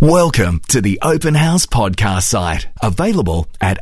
Welcome to the Open House podcast site, available at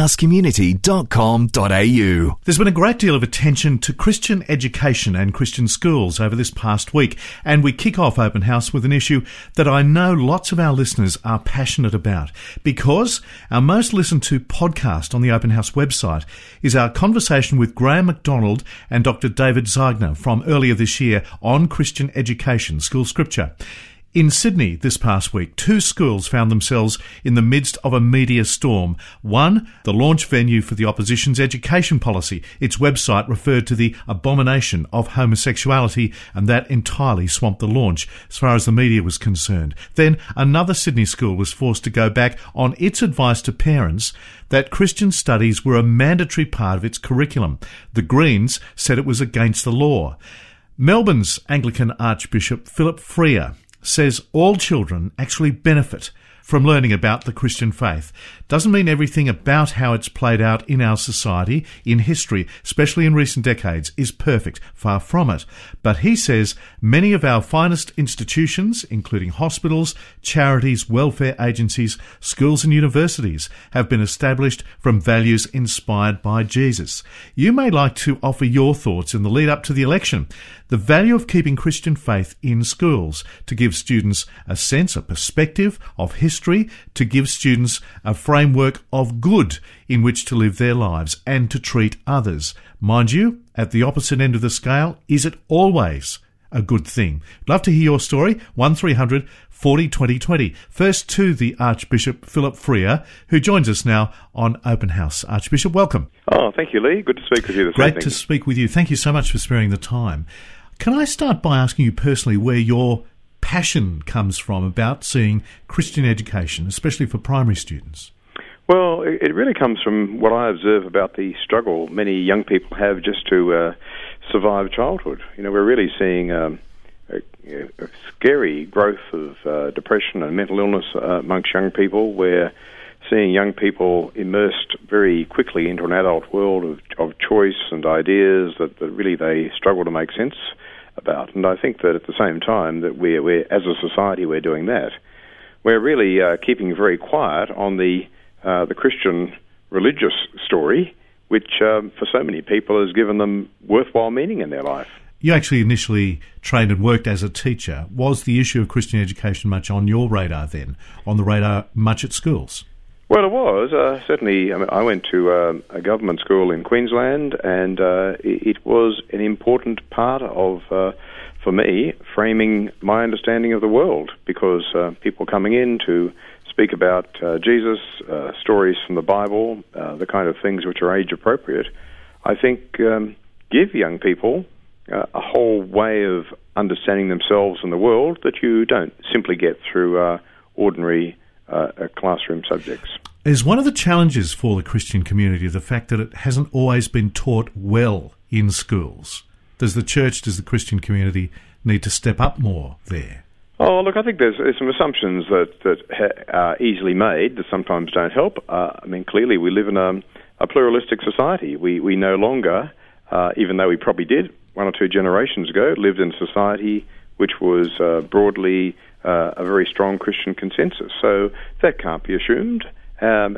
openhousecommunity.com.au. There's been a great deal of attention to Christian education and Christian schools over this past week, and we kick off Open House with an issue that I know lots of our listeners are passionate about, because our most listened to podcast on the Open House website is our conversation with Graham McDonald and Dr. David Zeigner from earlier this year on Christian education, school scripture. In Sydney this past week, two schools found themselves in the midst of a media storm. One, the launch venue for the opposition's education policy. Its website referred to the abomination of homosexuality, and that entirely swamped the launch as far as the media was concerned. Then another Sydney school was forced to go back on its advice to parents that Christian studies were a mandatory part of its curriculum. The Greens said it was against the law. Melbourne's Anglican Archbishop Philip Freer says all children actually benefit from learning about the Christian faith. Doesn't mean everything about how it's played out in our society, in history, especially in recent decades, is perfect. Far from it. But he says many of our finest institutions, including hospitals, charities, welfare agencies, schools and universities, have been established from values inspired by Jesus. You may like to offer your thoughts in the lead up to the election. The value of keeping Christian faith in schools, to give students a sense, a perspective of history, to give students a framework of good in which to live their lives and to treat others. Mind you, at the opposite end of the scale, is it always a good thing? Love to hear your story. 1300 40 20 20. First to the Archbishop Philip Freer, who joins us now on Open House. Archbishop, welcome. Oh, thank you, Lee. Good to speak with you this evening. Great to speak with you. Thank you so much for sparing the time. Can I start by asking you personally where your passion comes from about seeing Christian education, especially for primary students? Well, it really comes from what I observe about the struggle many young people have just to survive childhood. You know, we're really seeing a scary growth of depression and mental illness amongst young people. We're seeing young people immersed very quickly into an adult world of choice and ideas that really they struggle to make sense about. And I think that at the same time that we're as a society, we're doing that. We're really keeping very quiet on the Christian religious story, which for so many people has given them worthwhile meaning in their life. You actually initially trained and worked as a teacher. Was the issue of Christian education much on your radar then, on the radar much at schools? Well, it was. Certainly, I went to a government school in Queensland, and it was an important part of, for me, framing my understanding of the world, because people coming in to speak about Jesus, stories from the Bible, the kind of things which are age-appropriate, I think give young people a whole way of understanding themselves and the world that you don't simply get through ordinary classroom subjects. Is one of the challenges for the Christian community the fact that it hasn't always been taught well in schools? Does the church, does the Christian community need to step up more there? Oh, look, I think there's some assumptions that are easily made that sometimes don't help. Clearly we live in a pluralistic society. We no longer, even though we probably did one or two generations ago, lived in a society which was broadly a very strong Christian consensus. So that can't be assumed, and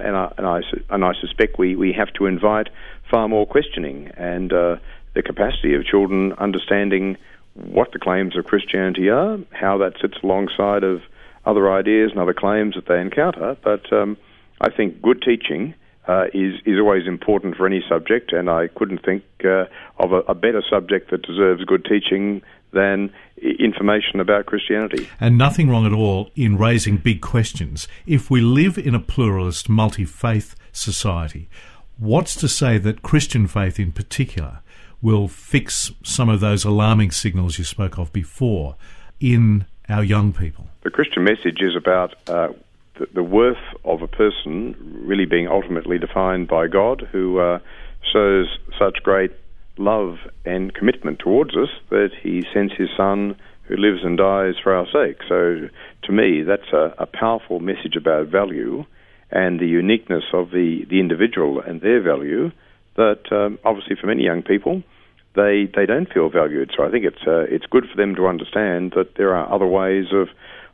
I suspect we have to invite far more questioning and the capacity of children understanding what the claims of Christianity are, how that sits alongside of other ideas and other claims that they encounter. But I think good teaching is always important for any subject, and I couldn't think of a better subject that deserves good teaching than information about Christianity. And nothing wrong at all in raising big questions. If we live in a pluralist, multi-faith society, what's to say that Christian faith in particular will fix some of those alarming signals you spoke of before in our young people? The Christian message is about the worth of a person really being ultimately defined by God, who shows such great love and commitment towards us that he sends his Son, who lives and dies for our sake. So to me, that's a powerful message about value and the uniqueness of the individual and their value that obviously for many young people, they don't feel valued. So I think it's good for them to understand that there are other ways of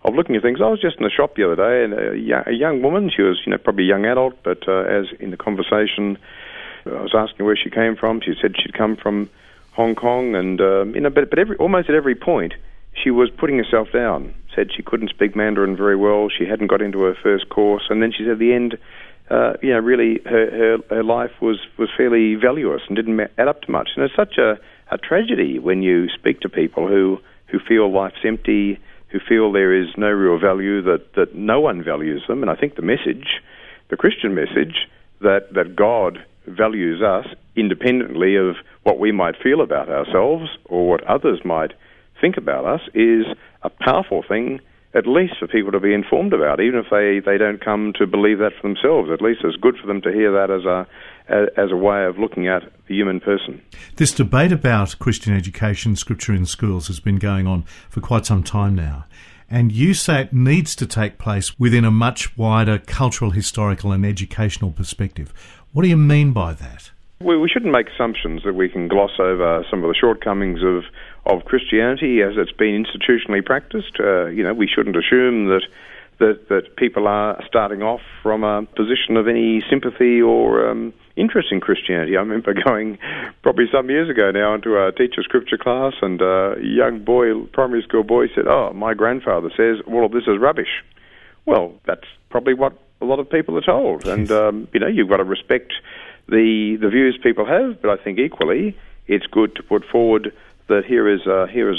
looking at things. I was just in the shop the other day, and a young woman, she was probably a young adult, but as in the conversation, I was asking where she came from. She said she'd come from Hong Kong, and but almost at every point, she was putting herself down. Said she couldn't speak Mandarin very well. She hadn't got into her first course, and then she said at the end, really her life was fairly valueless and didn't add up to much. And it's such a tragedy when you speak to people who feel life's empty, who feel there is no real value, that no one values them. And I think the Christian message, that God values us independently of what we might feel about ourselves or what others might think about us, is a powerful thing, at least for people to be informed about, even if they don't come to believe that for themselves. At least it's good for them to hear that as a way of looking at the human person. This debate about Christian education, Scripture in schools, has been going on for quite some time now. And you say it needs to take place within a much wider cultural, historical and educational perspective. What do you mean by that? We shouldn't make assumptions that we can gloss over some of the shortcomings of Christianity as it's been institutionally practiced. We shouldn't assume that people are starting off from a position of any sympathy or interest in Christianity. I remember going probably some years ago now into a teacher scripture class, and a young boy, primary school boy, said, "Oh, my grandfather says all of this is rubbish." Well, that's probably what a lot of people are told, and you've got to respect the views people have, but I think equally it's good to put forward that here is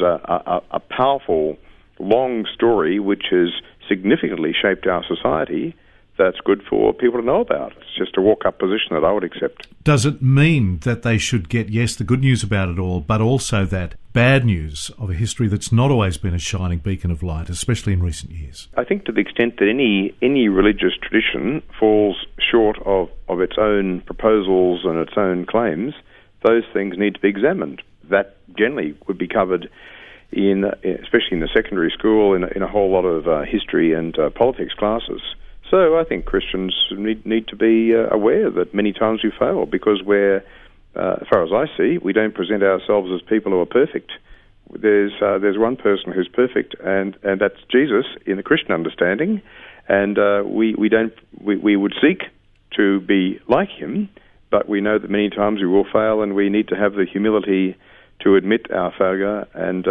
a powerful, long story which has significantly shaped our society that's good for people to know about. It's just a walk-up position that I would accept. Does it mean that they should get, yes, the good news about it all, but also that bad news of a history that's not always been a shining beacon of light, especially in recent years? I think to the extent that any religious tradition falls short of its own proposals and its own claims, those things need to be examined. That generally would be covered especially in the secondary school, in a whole lot of history and politics classes. So I think Christians need to be aware that many times we fail because we're, as far as I see, we don't present ourselves as people who are perfect. There's one person who's perfect, and that's Jesus in the Christian understanding, and we would seek to be like him, but we know that many times we will fail, and we need to have the humility to admit our failure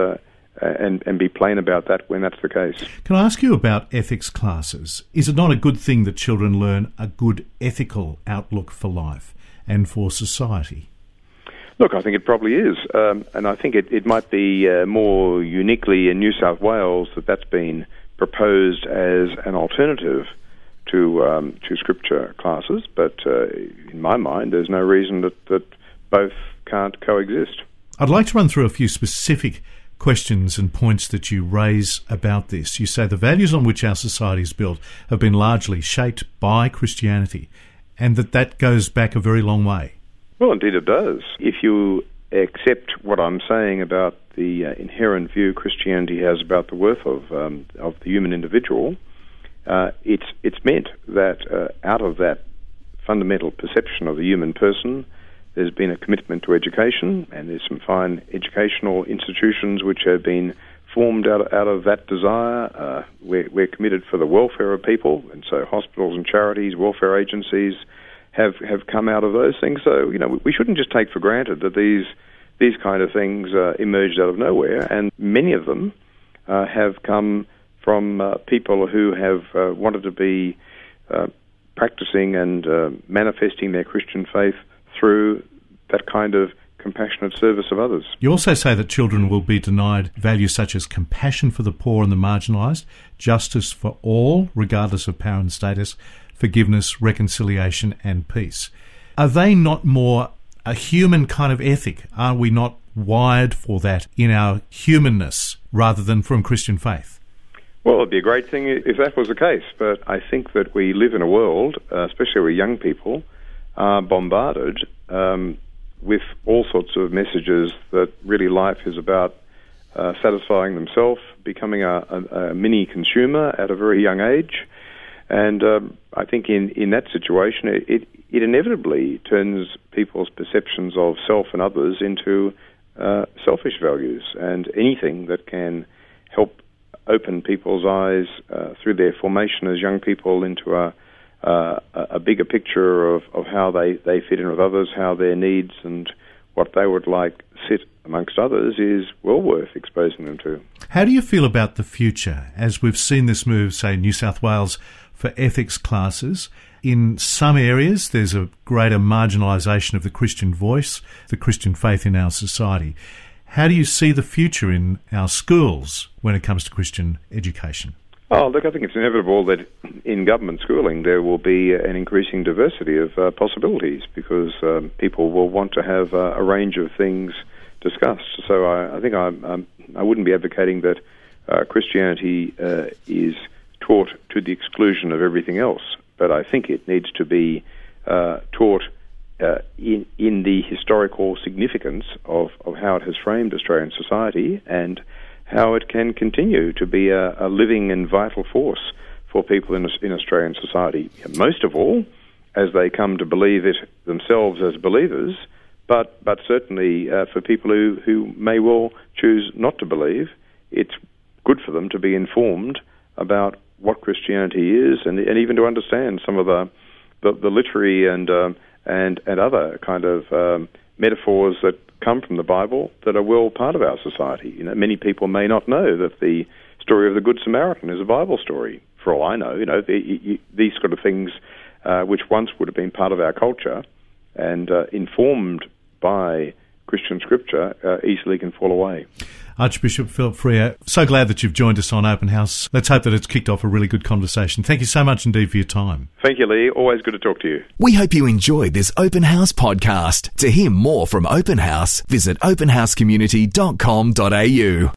and be plain about that when that's the case. Can I ask you about ethics classes? Is it not a good thing that children learn a good ethical outlook for life and for society? Look, I think it probably is, and I think it might be more uniquely in New South Wales that's been proposed as an alternative to scripture classes, but in my mind there's no reason that both can't coexist. I'd like to run through a few specific questions and points that you raise about this. You say the values on which our society is built have been largely shaped by Christianity, and that goes back a very long way. Well, indeed it does. If you accept what I'm saying about the inherent view Christianity has about the worth of the human individual, it's meant that out of that fundamental perception of the human person, there's been a commitment to education, and there's some fine educational institutions which have been formed out of that desire. We're committed for the welfare of people, and so hospitals and charities, welfare agencies have come out of those things. So, we shouldn't just take for granted that these kind of things emerged out of nowhere, and many of them have come from people who have wanted to be practicing and manifesting their Christian faith through that kind of compassionate service of others. You also say that children will be denied values such as compassion for the poor and the marginalised, justice for all, regardless of power and status, forgiveness, reconciliation and peace. Are they not more a human kind of ethic? Are we not wired for that in our humanness rather than from Christian faith? Well, it'd be a great thing if that was the case, but I think that we live in a world, especially with young people, are bombarded with all sorts of messages that really life is about satisfying themselves, becoming a mini consumer at a very young age. And I think in that situation, it inevitably turns people's perceptions of self and others into selfish values, and anything that can help open people's eyes through their formation as young people into a bigger picture of how they fit in with others, how their needs and what they would like sit amongst others is well worth exposing them to. How do you feel about the future, as we've seen this move, say, in New South Wales for ethics classes? In some areas, there's a greater marginalisation of the Christian voice, the Christian faith in our society. How do you see the future in our schools when it comes to Christian education? Oh, look, I think it's inevitable that in government schooling there will be an increasing diversity of possibilities because people will want to have a range of things discussed. So I think I wouldn't be advocating that Christianity is taught to the exclusion of everything else, but I think it needs to be taught in the historical significance of how it has framed Australian society and how it can continue to be a living and vital force for people in Australian society. Most of all, as they come to believe it themselves as believers, but certainly for people who may well choose not to believe, it's good for them to be informed about what Christianity is and even to understand some of the literary and other kind of metaphors that come from the Bible that are well part of our society. You know, many people may not know that the story of the Good Samaritan is a Bible story. For all I know, these sort of things, which once would have been part of our culture and informed by Christian scripture, easily can fall away. Archbishop Philip Freer, so glad that you've joined us on Open House. Let's hope that it's kicked off a really good conversation. Thank you so much indeed for your time. Thank you, Lee. Always good to talk to you. We hope you enjoyed this Open House podcast. To hear more from Open House, visit openhousecommunity.com.au.